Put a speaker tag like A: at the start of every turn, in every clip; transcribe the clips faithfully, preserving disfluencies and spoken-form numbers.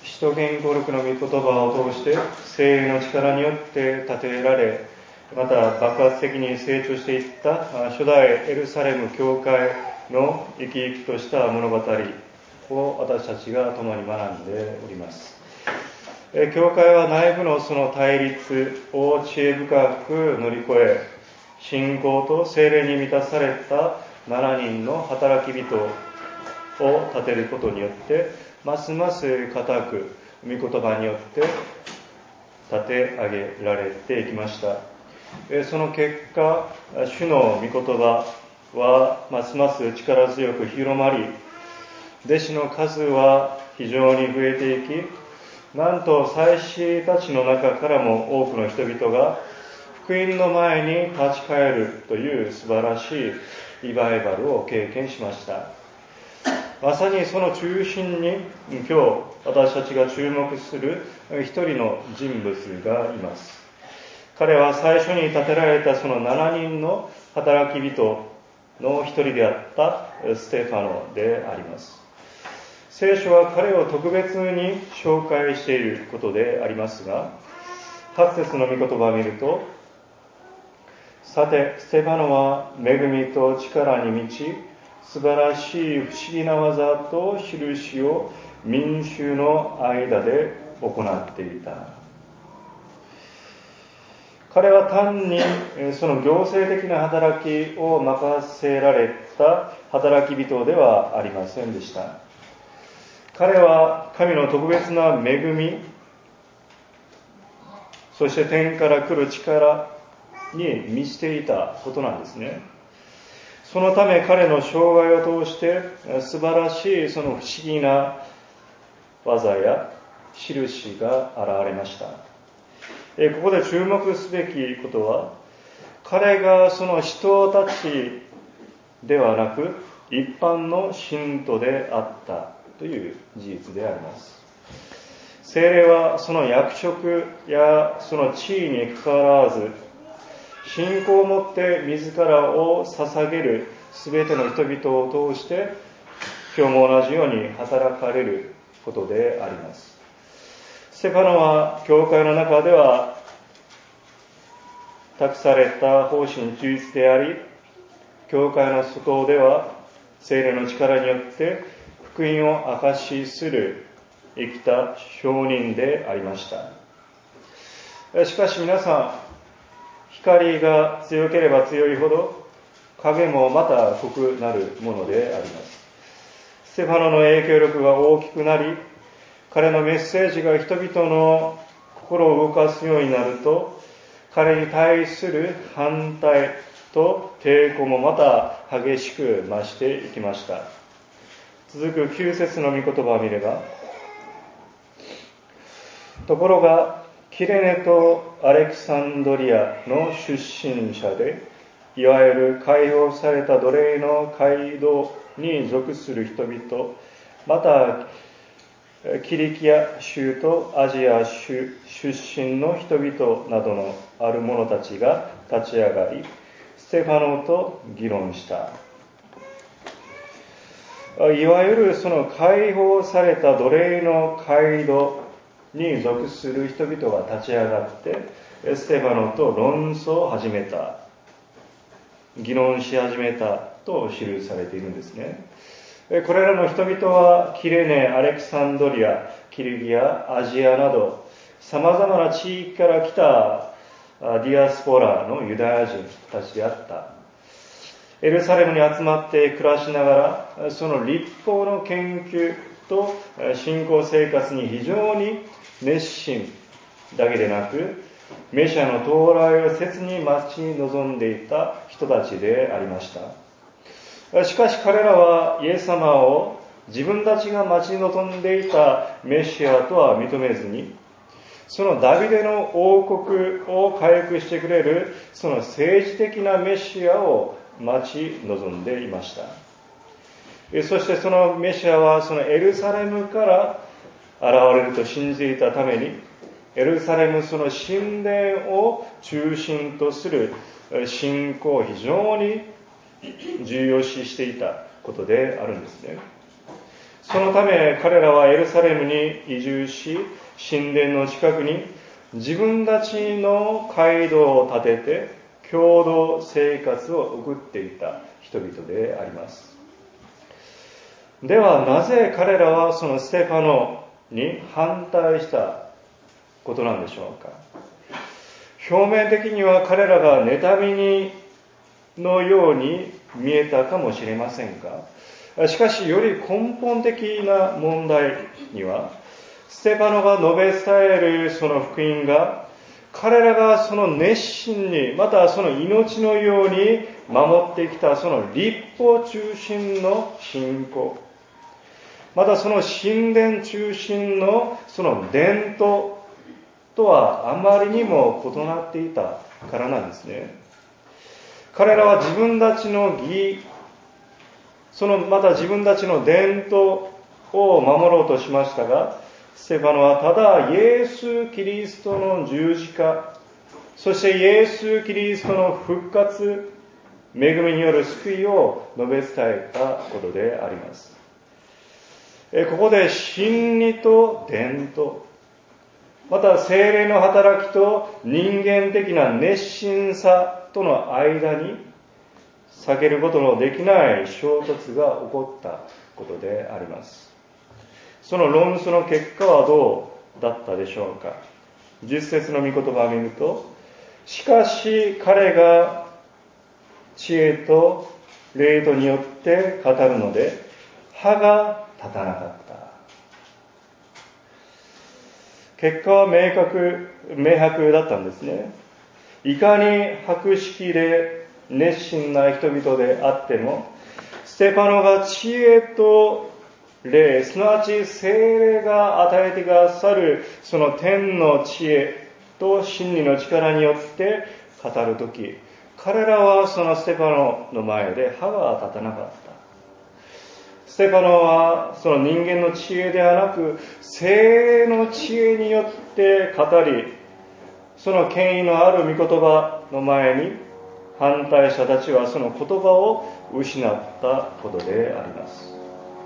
A: 使徒言語録の御言葉を通して聖霊の力によって立てられ、また爆発的に成長していった初代エルサレム教会の生き生きとした物語を私たちが共に学んでおります。教会は内部のその対立を知恵深く乗り越え、信仰と聖霊に満たされたななにんの働き人を立てることによって、ますます固く御言葉によって立て上げられていきました。その結果、主の御言葉はますます力強く広まり、弟子の数は非常に増えていき、なんと祭司たちの中からも多くの人々が福音の前に立ち返るという素晴らしいリバイバルを経験しました。まさにその中心に今日私たちが注目する一人の人物がいます。彼は最初に立てられたそのななにんの働き人の一人であったステファノであります。聖書は彼を特別に紹介していることでありますが、はち節の御言葉を見ると、さてステファノは恵みと力に満ち、素晴らしい不思議な技と印を民衆の間で行っていた。彼は単にその行政的な働きを任せられた働き人ではありませんでした。彼は神の特別な恵み、そして天から来る力に満ちていたことなんですね。そのため彼の生涯を通して素晴らしいその不思議な技や印が現れました。ここで注目すべきことは、彼がその人たちではなく一般の信徒であったという事実であります。聖霊はその役職やその地位にかかわらず、信仰をもって自らを捧げるすべての人々を通して今日も同じように働かれることであります。ステファノは教会の中では託された方針忠実であり、教会の外では聖霊の力によって福音を証しする生きた証人でありました。しかし皆さん、光が強ければ強いほど影もまた濃くなるものであります。ステファノの影響力が大きくなり、彼のメッセージが人々の心を動かすようになると、彼に対する反対と抵抗もまた激しく増していきました。続くきゅう節の御言葉を見れば、ところがキレネとアレクサンドリアの出身者で、いわゆる解放された奴隷の街道に属する人々、またキリキア州とアジア州出身の人々などのある者たちが立ち上がり、ステファノと議論した。いわゆるその解放された奴隷の街道に属する人々が立ち上がってステファノと論争を始めた、議論し始めたと記されているんですね。これらの人々はキレネ、アレクサンドリア、キリギア、アジアなど様々な地域から来たディアスポラのユダヤ人たちであった。エルサレムに集まって暮らしながら、その律法の研究と信仰生活に非常に熱心だけでなく、メシアの到来を切に待ち望んでいた人たちでありました。しかし彼らはイエス様を自分たちが待ち望んでいたメシアとは認めずに、そのダビデの王国を回復してくれるその政治的なメシアを待ち望んでいました。そしてそのメシアはそのエルサレムから現れると信じていたために、エルサレムその神殿を中心とする信仰を非常に重要視していたことであるんですね。 そのため彼らはエルサレムに移住し、神殿の近くに自分たちの街道を建てて共同生活を送っていた人々であります。ではなぜ彼らはそのステパノに反対したことなんでしょうか。表面的には彼らが妬みにのように見えたかもしれませんが、しかしより根本的な問題には、ステパノが述べ伝えるその福音が、彼らがその熱心に、またその命のように守ってきたその律法中心の信仰、またその神殿中心のその伝統とはあまりにも異なっていたからなんですね。彼らは自分たちの義、そのまた自分たちの伝統を守ろうとしましたが、ステパノはただイエス・キリストの十字架、そしてイエス・キリストの復活、恵みによる救いを述べ伝えたことであります。ここで真理と伝統、また聖霊の働きと人間的な熱心さとの間に避けることのできない衝突が起こったことであります。その論争の結果はどうだったでしょうか。じゅっ節の御言葉を見ると、しかし彼が知恵と霊とによって語るので歯が立たなかった。結果は明確、明白だったんですね。いかに博識で熱心な人々であっても、ステパノが知恵と霊、すなわち聖霊が与えてくださるその天の知恵と真理の力によって語るとき、彼らはそのステパノの前で歯が立たなかった。ステパノはその人間の知恵ではなく、聖霊の知恵によって語り、その権威のある御言葉の前に反対者たちはその言葉を失ったことであります。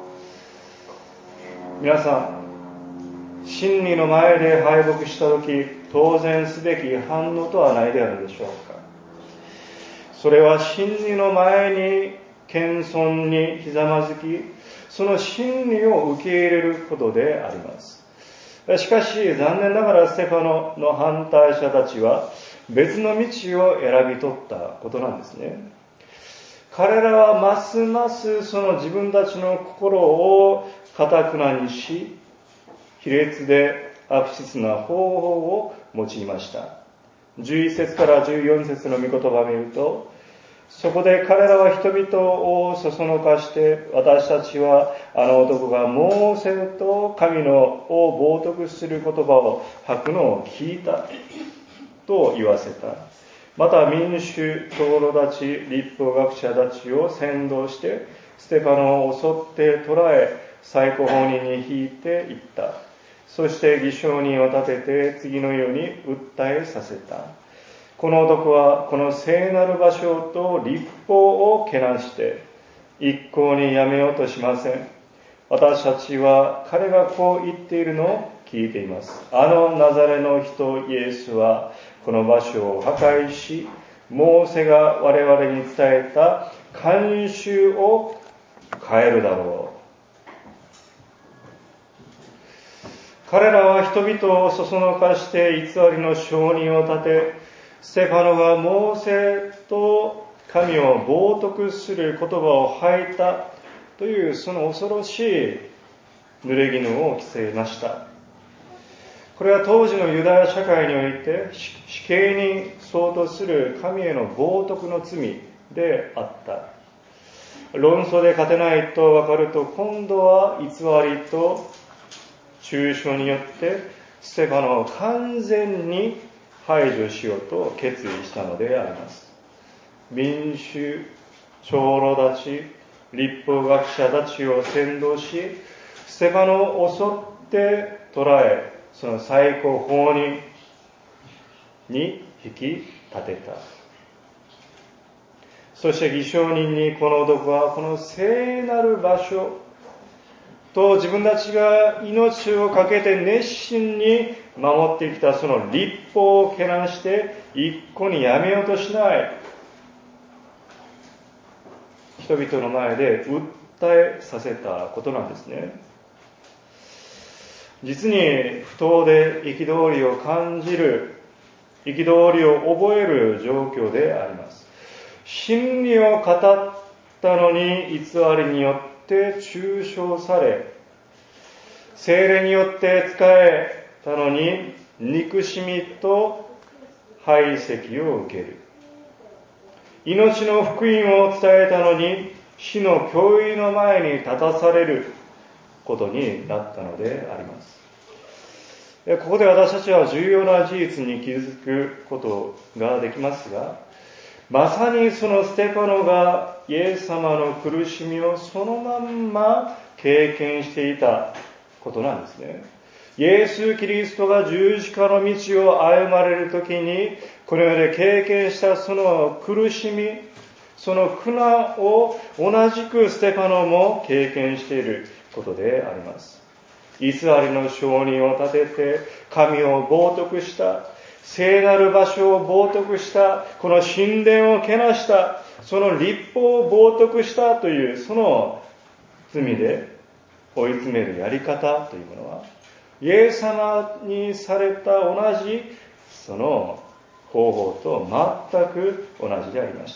A: 皆さん、真理の前で敗北したとき、当然すべき反応とはないであるでしょうか。それは真理の前に謙遜にひざまずき、その真理を受け入れることであります。しかし残念ながらステパノの反対者たちは別の道を選び取ったことなんですね。彼らはますますその自分たちの心を堅くなにし、卑劣で悪質な方法を用いました。じゅういち節からじゅうよん節の御言葉を見ると、そこで彼らは人々をそそのかして、私たちはあの男がモーセと神のを冒涜する言葉を吐くのを聞いたと言わせた。また民衆、長老たち、律法学者たちを先導して、ステパノを襲って捕らえ、最高法人に引いていった。そして偽証人を立てて次のように訴えさせた。この男はこの聖なる場所と律法をけなして一向にやめようとしません。私たちは彼がこう言っているのを聞いています。あのナザレの人イエスはこの場所を破壊し、モーセが我々に伝えた慣習を変えるだろう。彼らは人々をそそのかして偽りの証人を立て、ステパノがモーセと神を冒涜する言葉を吐いたというその恐ろしい濡れ衣を着せました。これは当時のユダヤ社会において死刑に相当する神への冒涜の罪であった。論争で勝てないと分かると、今度は偽りと中傷によってステパノを完全に排除しようと決意したのであります。民衆、長老たち、律法学者たちを先導し、ステパノを襲って捕らえ、その最高法人に引き立てた。そして偽証人にこの男はこの聖なる場所と自分たちが命を懸けて熱心に守ってきたその律法をけなして一個にやめようとしない人々の前で訴えさせたことなんですね。実に不当で憤りを感じる、憤りを覚える状況であります。真理を語ったのに偽りによって中傷され、聖霊によって仕えたのに憎しみと排斥を受ける。命の福音を伝えたのに死の脅威の前に立たされることになったのであります。ここで私たちは重要な事実に気づくことができますが、まさにそのステパノがイエス様の苦しみをそのまんま経験していたことなんですね。イエス・キリストが十字架の道を歩まれるときに、この世で経験したその苦しみ、その苦難を同じくステパノも経験していることであります。偽りの証人を立てて神を冒涜した、聖なる場所を冒涜した、この神殿をけなした、その律法を冒涜したというその罪で追い詰めるやり方というものは、イエス様にされた同じその方法と全く同じでありました。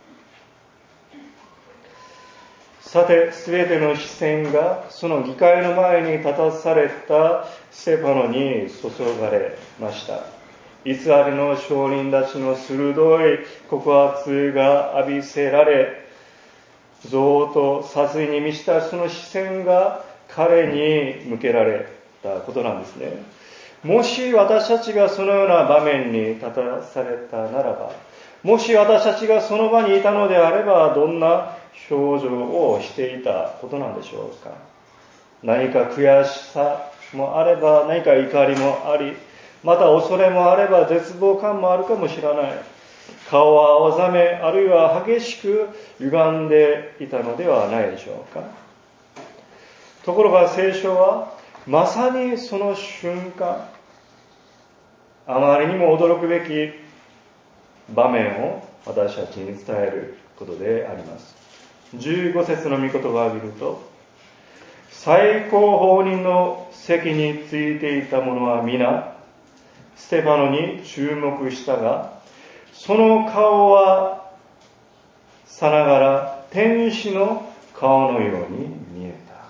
A: さて、すべての視線がその議会の前に立たされたステパノに注がれました。偽りの証人たちの鋭い告発が浴びせられ、憎悪と殺意に満ちたその視線が彼に向けられたことなんですね。もし私たちがそのような場面に立たされたならば、もし私たちがその場にいたのであれば、どんな表情をしていたことなんでしょうか。何か悔しさもあれば、何か怒りもあり、また恐れもあれば絶望感もあるかもしれない。顔は青ざめ、あるいは激しく歪んでいたのではないでしょうか。ところが聖書はまさにその瞬間、あまりにも驚くべき場面を私たちに伝えることであります。じゅうご節の御言葉を見ると、最高法人の席についていた者は皆ステパノに注目したが、その顔はさながら天使の顔のように見えた。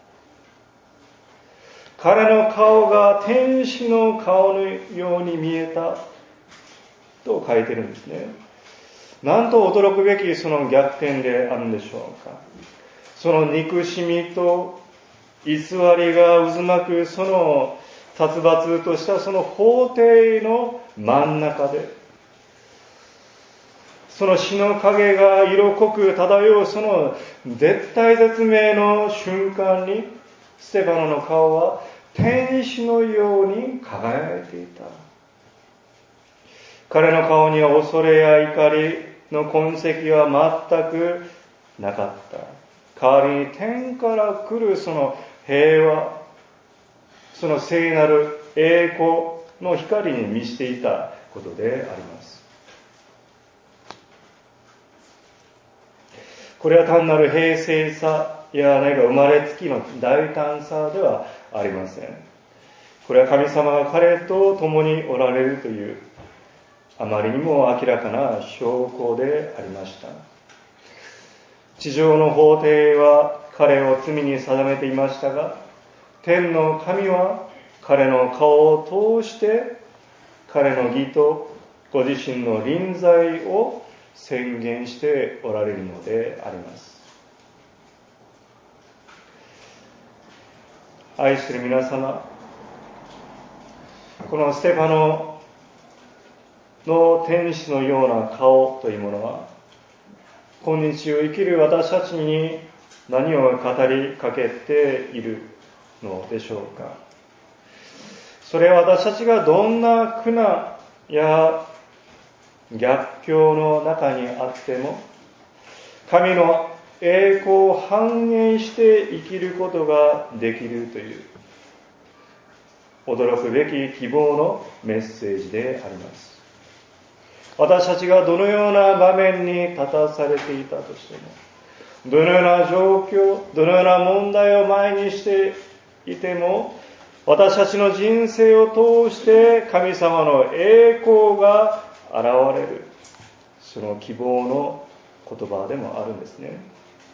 A: 彼の顔が天使の顔のように見えたと書いてるんですね。なんと驚くべきその逆転であるんでしょうか。その憎しみと偽りが渦巻くその殺伐としたその法廷の真ん中で、その死の影が色濃く漂うその絶体絶命の瞬間に、ステパノの顔は天使のように輝いていた。彼の顔には恐れや怒りの痕跡は全くなかった。代わりに天から来るその平和、その聖なる栄光の光に満ちていたことであります。これは単なる平静さや何か生まれつきの大胆さではありません。これは神様が彼と共におられるというあまりにも明らかな証拠でありました。地上の法廷は彼を罪に定めていましたが、天の神は彼の顔を通して彼の義とご自身の臨在を宣言しておられるのであります。愛する皆様、このステパノの天使のような顔というものは、今日を生きる私たちに何を語りかけているのでしょうか。それは私たちがどんな苦難や逆境の中にあっても、神の栄光を反映して生きることができるという驚くべき希望のメッセージであります。私たちがどのような場面に立たされていたとしても、どのような状況、どのような問題を前にしていても、私たちの人生を通して神様の栄光が現れる、その希望の言葉でもあるんですね。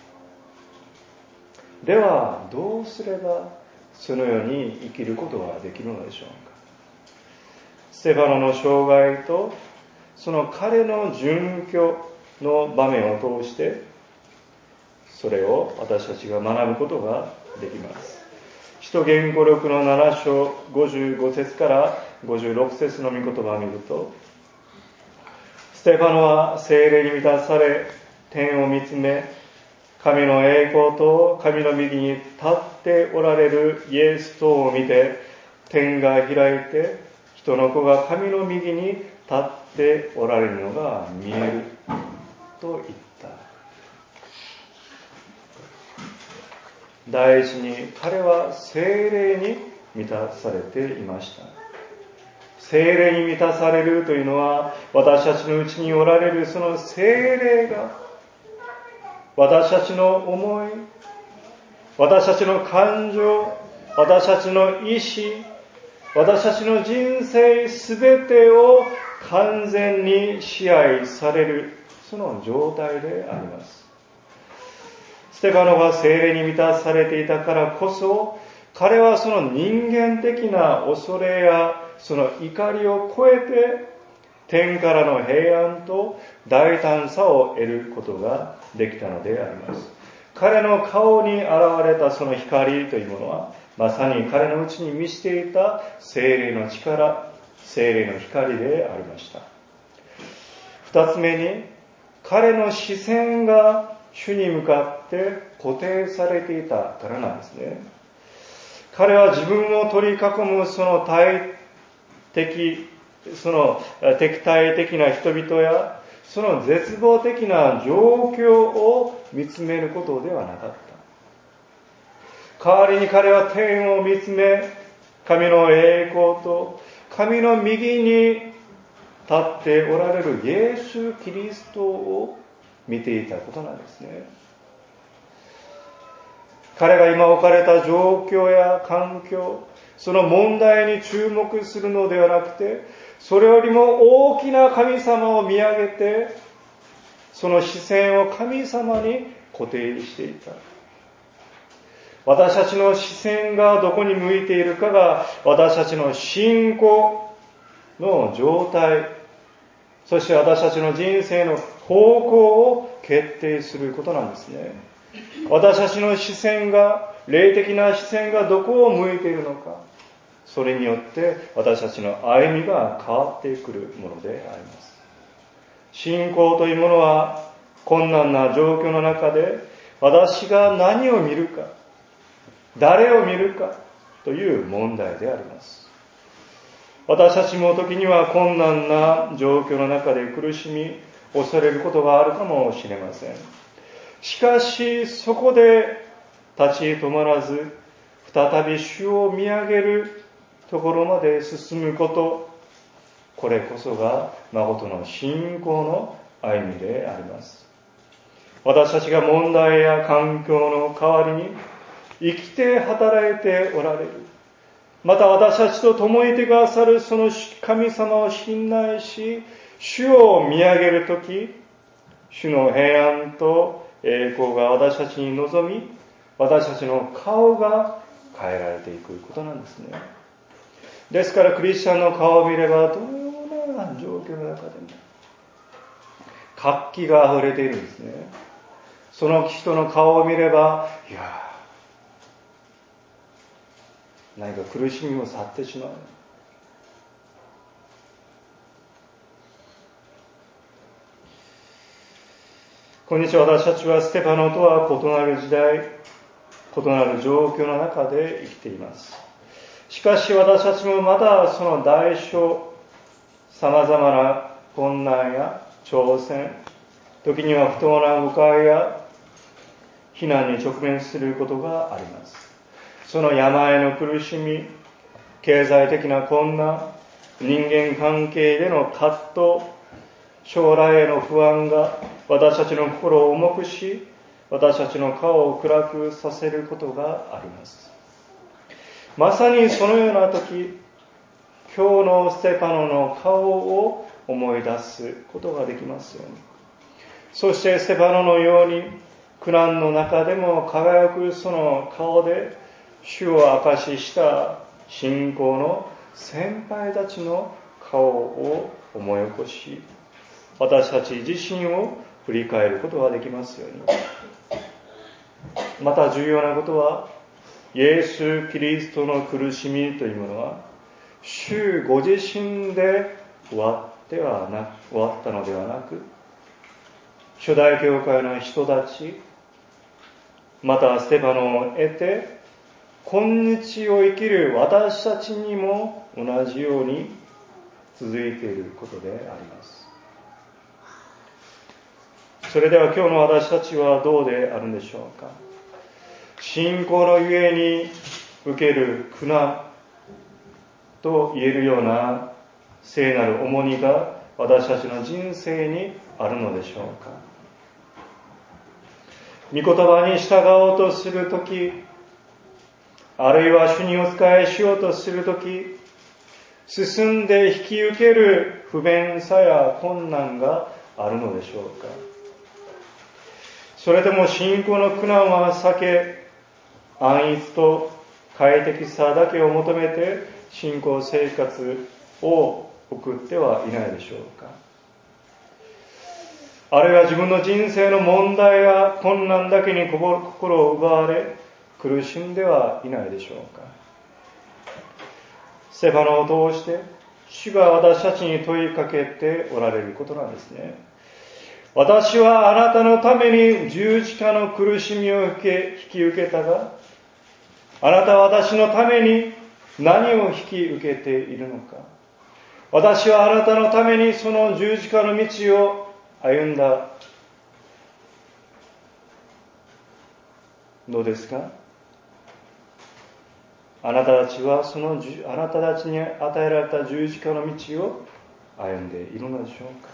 A: ではどうすればそのように生きることができるのでしょうか。ステファノの生涯とその彼の殉教の場面を通してそれを私たちが学ぶことができます。使徒言語録のなな章ごじゅうご節からごじゅうろく節の御言葉を見ると、ステファノは聖霊に満たされ天を見つめ、神の栄光と神の右に立っておられるイエスとを見て、天が開いて人の子が神の右に立っておられるのが見えると言った。第一に彼は聖霊に満たされていました。聖霊に満たされるというのは、私たちのうちにおられるその聖霊が私たちの思い、私たちの感情、私たちの意志、私たちの人生すべてを完全に支配される、その状態であります。ステファノが聖霊に満たされていたからこそ、彼はその人間的な恐れやその怒りを超えて、天からの平安と大胆さを得ることができたのであります。彼の顔に現れたその光というものは、まさに彼のうちに満ちていた聖霊の力、聖霊の光でありました。二つ目に、彼の視線が主に向かって固定されていたからなんですね。彼は自分を取り囲むその対敵、その敵対的な人々や、その絶望的な状況を見つめることではなかった。代わりに彼は天を見つめ、神の栄光と神の右に立っておられるイエス・キリストを見ていたことなんですね。彼が今置かれた状況や環境、その問題に注目するのではなくて、それよりも大きな神様を見上げて、その視線を神様に固定していた。私たちの視線がどこに向いているかが、私たちの信仰の状態、そして私たちの人生の方向を決定することなんですね。私たちの視線が、霊的な視線がどこを向いているのか、それによって私たちの歩みが変わってくるものであります。信仰というものは困難な状況の中で、私が何を見るか、誰を見るかという問題であります。私たちも時には困難な状況の中で苦しみ、恐れることがあるかもしれません。しかしそこで立ち止まらず、再び主を見上げるところまで進むこと、これこそが誠の信仰の歩みであります。私たちが問題や環境の代わりに生きて働いておられる、また私たちと共にいてくださるその神様を信頼し、主を見上げるとき、主の平安と栄光が私たちに臨み、私たちの顔が変えられていくことなんですね。ですからクリスチャンの顔を見れば、どのような状況の中でも活気が溢れているんですね。その人の顔を見れば、いや何か苦しみも去ってしまう。今日私たちはステパノとは異なる時代、異なる状況の中で生きています。しかし私たちもまだその代償、様々な困難や挑戦、時には不当な誤解や非難に直面することがあります。その病の苦しみ、経済的な困難、人間関係での葛藤、将来への不安が私たちの心を重くし、私たちの顔を暗くさせることがあります。まさにそのような時、今日のステパノの顔を思い出すことができますように。そしてステパノのように苦難の中でも輝くその顔で主を証しした信仰の先輩たちの顔を思い起こし、私たち自身を振り返ることができますように。また重要なことは、イエス・キリストの苦しみというものは、主ご自身で終わってはなく、終わったのではなく、初代教会の人たち、またステパノを得て、今日を生きる私たちにも同じように続いていることであります。それでは今日の私たちはどうであるんでしょうか。信仰のゆえに受ける苦難と言えるような聖なる重荷が私たちの人生にあるのでしょうか。御言葉に従おうとするとき、あるいは主にお仕えしようとするとき、進んで引き受ける不便さや困難があるのでしょうか。それでも信仰の苦難は避け、安逸と快適さだけを求めて信仰生活を送ってはいないでしょうか。あるいは自分の人生の問題や困難だけに心を奪われ苦しんではいないでしょうか。ステパノを通して主が私たちに問いかけておられることなんですね。私はあなたのために十字架の苦しみを受け引き受けたが、あなたは私のために何を引き受けているのか。私はあなたのためにその十字架の道を歩んだのですか。あなたたちはそのあなたたちに与えられた十字架の道を歩んでいるのでしょうか。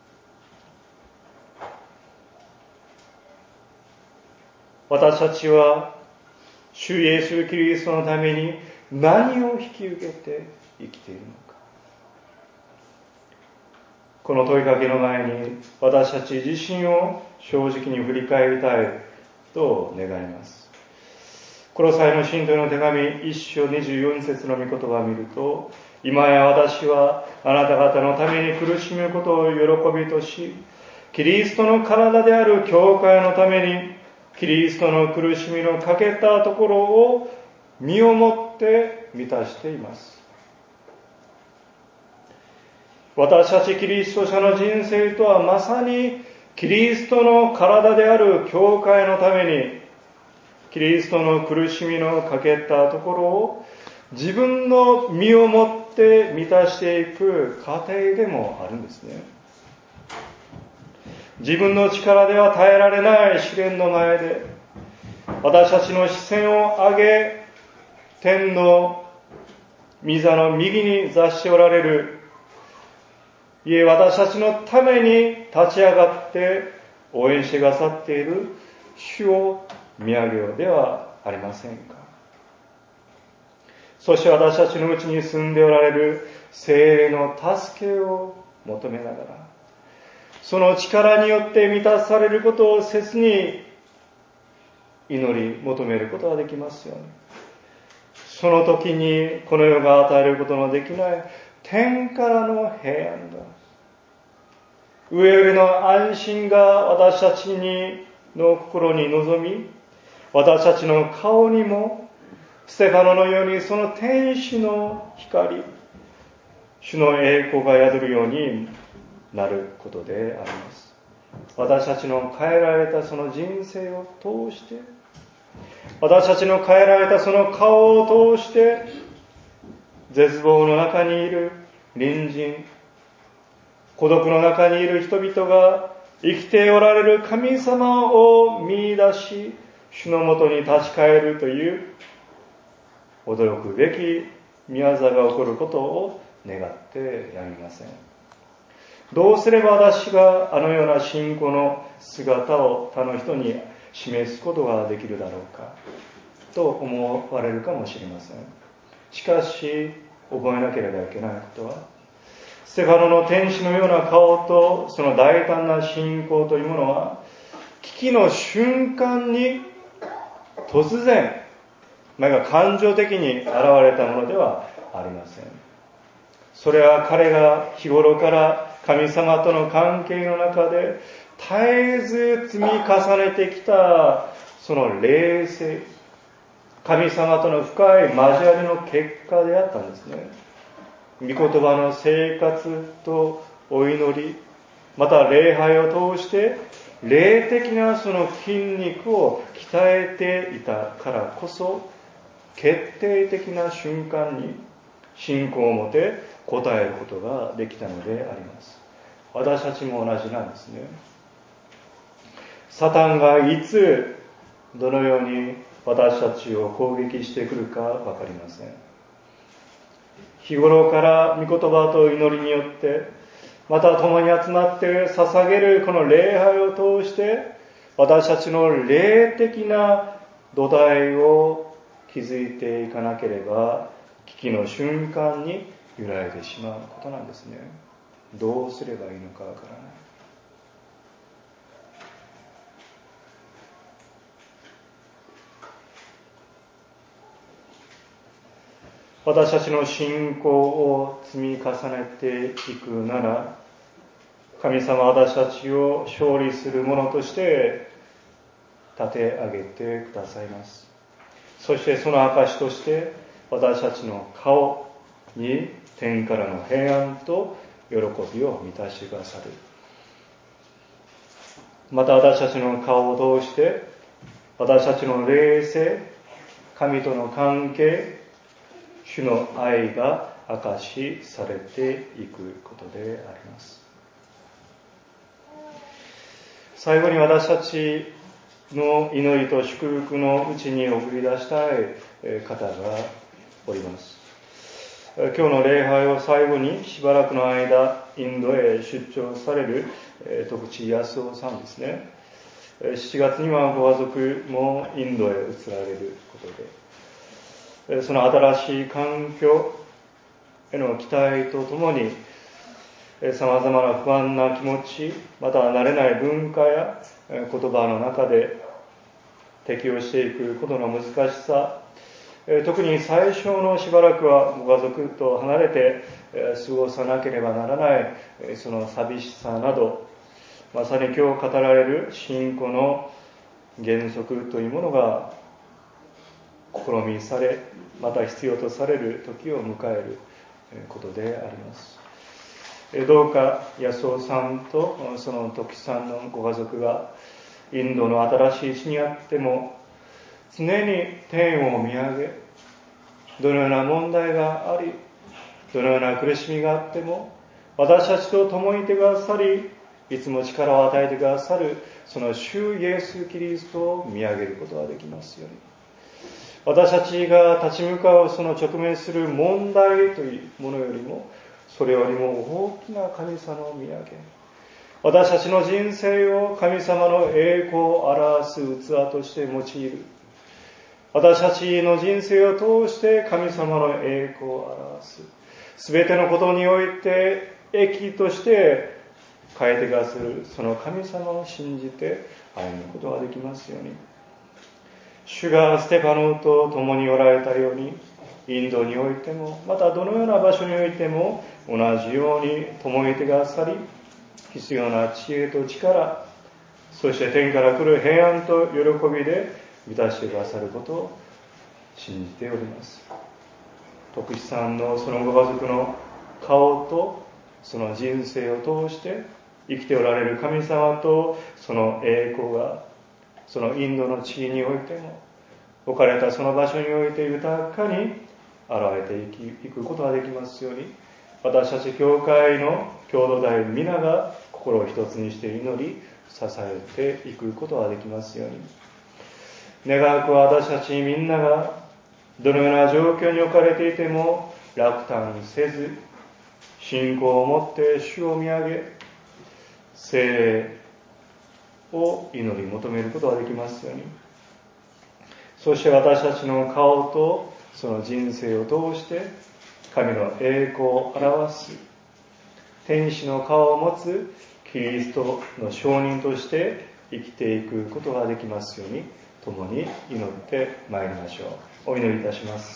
A: 私たちは主イエス・キリストのために何を引き受けて生きているのか。この問いかけの前に私たち自身を正直に振り返りたいと願います。コロサイの信徒への手紙一章にじゅうよん節の御言葉を見ると、今や私はあなた方のために苦しむことを喜びとし、キリストの体である教会のためにキリストの苦しみの欠けたところを身をもって満たしています。私たちキリスト者の人生とはまさにキリストの体である教会のためにキリストの苦しみの欠けたところを自分の身をもって満たしていく過程でもあるんですね。自分の力では耐えられない試練の前で私たちの視線を上げ、天の御座の右に座しておられる、いえ私たちのために立ち上がって応援してくださっている主を見上げようではありませんか。そして私たちのうちに住んでおられる聖霊の助けを求めながら、その力によって満たされることを切に祈り求めることができますように。その時にこの世が与えることのできない天からの平安が、上よりの安心が私たちにの心に臨み、私たちの顔にもステパノのようにその天使の光、主の栄光が宿るようになることであります。私たちの変えられたその人生を通して、私たちの変えられたその顔を通して、絶望の中にいる隣人、孤独の中にいる人々が生きておられる神様を見出し、 主のもとに立ち返るという驚くべき宮座が起こることを願ってやみません。どうすれば私があのような信仰の姿を他の人に示すことができるだろうかと思われるかもしれません。しかし覚えなければいけないことは、ステファノの天使のような顔とその大胆な信仰というものは、危機の瞬間に突然なんか感情的に現れたものではありません。それは彼が日頃から神様との関係の中で絶えず積み重ねてきたその霊性、神様との深い交わりの結果であったんですね。御言葉の生活とお祈り、また礼拝を通して霊的なその筋肉を鍛えていたからこそ、決定的な瞬間に信仰を持て答えることができたのであります。私たちも同じなんですね。サタンがいつどのように私たちを攻撃してくるかわかりません。日頃から御言葉と祈りによって、また共に集まって捧げるこの礼拝を通して、私たちの霊的な土台を築いていかなければ、危機の瞬間に揺らいでしまうことなんですね。どうすればいいのかわからない。私たちの信仰を積み重ねていくなら、神様は私たちを勝利するものとして立て上げてくださいます。そしてその証として私たちの顔に天からの平安と喜びを満たしてくださる。また私たちの顔を通して私たちの霊性、神との関係、主の愛が証しされていくことであります。最後に私たちの祈りと祝福のうちに送り出したい方がおります。今日の礼拝を最後にしばらくの間インドへ出張される徳地康夫さんですね。しちがつにはご家族もインドへ移られることで、その新しい環境への期待とともに、様々な不安な気持ち、また慣れない文化や言葉の中で適応していくことの難しさ、特に最初のしばらくはご家族と離れて過ごさなければならないその寂しさなど、まさに今日語られる信仰の原則というものが試みされ、また必要とされる時を迎えることであります。どうか安尾さんとその時さんのご家族がインドの新しい地にあっても常に天を見上げ、どのような問題があり、どのような苦しみがあっても私たちと共にいてくださり、いつも力を与えてくださるその主イエスキリストを見上げることができますように。私たちが立ち向かうその直面する問題というものよりも、それよりも大きな神様を見上げ、私たちの人生を神様の栄光を表す器として用いる。私たちの人生を通して神様の栄光を表す。すべてのことにおいて益として変えてくださるその神様を信じて歩むことができますように。主がステパノと共におられたように、インドにおいても、またどのような場所においても同じように共にいてくださり、必要な知恵と力、そして天から来る平安と喜びで満たしてくださることを信じております。徳志さんのそのご家族の顔とその人生を通して生きておられる神様とその栄光がそのインドの地においても置かれたその場所において豊かに現れていくことができますように、私たち教会の共同体皆が心を一つにして祈り支えていくことができますように。 願わくは私たちみんながどのような状況に置かれていても落胆せず、信仰を持って主を見上げ、聖霊を祈り求めることができますように。そして私たちの顔とその人生を通して神の栄光を表す天使の顔を持つキリストの証人として生きていくことができますように、共に祈ってまいりましょう。お祈りいたします。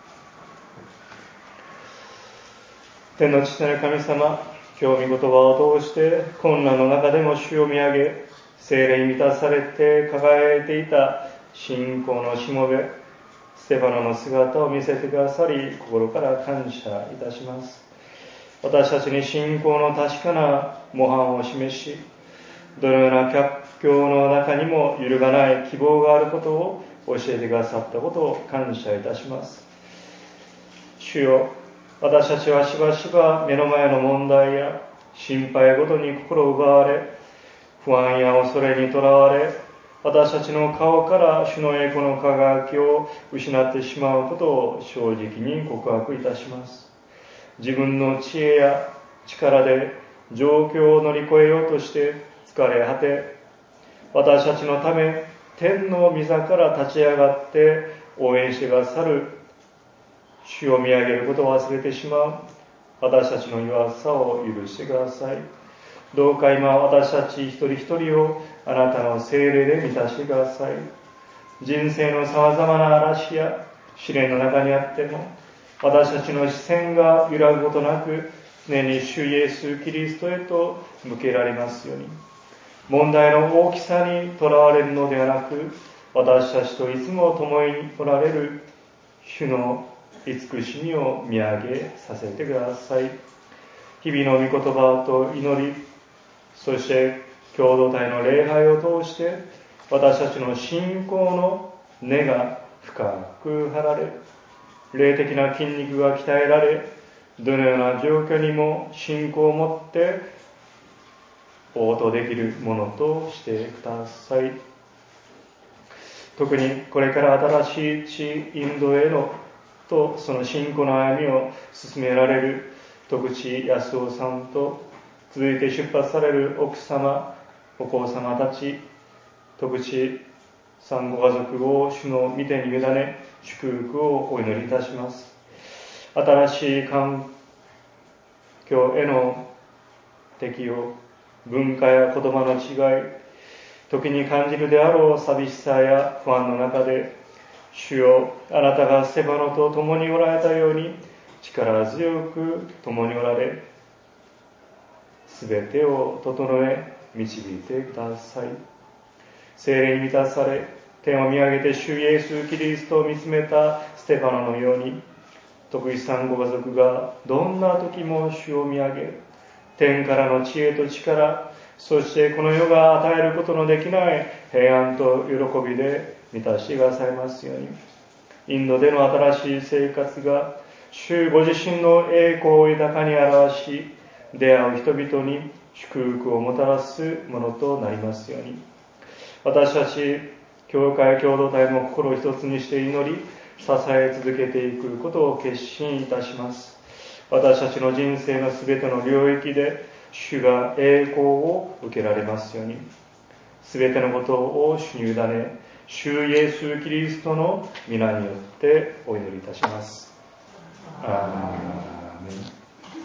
A: 天の父なる神様、今日御言葉を通して困難の中でも主を見上げ、聖霊に満たされて輝いていた信仰のしもべステファノの姿を見せてくださり、心から感謝いたします。私たちに信仰の確かな模範を示し、どのような逆境の中にも揺るがない希望があることを教えてくださったことを感謝いたします。主よ、私たちはしばしば目の前の問題や心配ごとに心を奪われ、不安や恐れにとらわれ、私たちの顔から主の栄光の輝きを失ってしまうことを正直に告白いたします。自分の知恵や力で状況を乗り越えようとして疲れ果て、私たちのため天の御座から立ち上がって応援してくださる主を見上げることを忘れてしまう私たちの弱さを許してください。どうか今私たち一人一人をあなたの聖霊で満たしてください。人生の様々な嵐や試練の中にあっても、私たちの視線が揺らぐことなく常に主イエスキリストへと向けられますように。問題の大きさにとらわれるのではなく、私たちといつも共におられる主の慈しみを見上げさせてください。日々の御言葉と祈り、そして共同体の礼拝を通して私たちの信仰の根が深く張られ、霊的な筋肉が鍛えられ、どのような状況にも信仰を持って応答できるものとしてください。特にこれから新しい地インドへのとその信仰の歩みを進められる徳地康夫さんと、続いて出発される奥様、お子様たち、徳地さんご家族を主の御手に委ね、祝福をお祈りいたします。新しい環境への適応、文化や言葉の違い、時に感じるであろう寂しさや不安の中で、主よ、あなたがステファノと共におられたように力強く共におられ、すべてを整え導いてください。聖霊に満たされ、天を見上げて主イエスキリストを見つめたステファノのように、徳一さんご家族がどんな時も主を見上げ、天からの知恵と力、そしてこの世が与えることのできない平安と喜びで満たしてくださいますように。インドでの新しい生活が主ご自身の栄光を豊かに表し、出会う人々に祝福をもたらすものとなりますように。私たち教会共同体も心を一つにして祈り、支え続けていくことを決心いたします。私たちの人生のすべての領域で主が栄光を受けられますように。すべてのことを主に委ね、主イエスキリストの皆によってお祈りいたします。アーメン。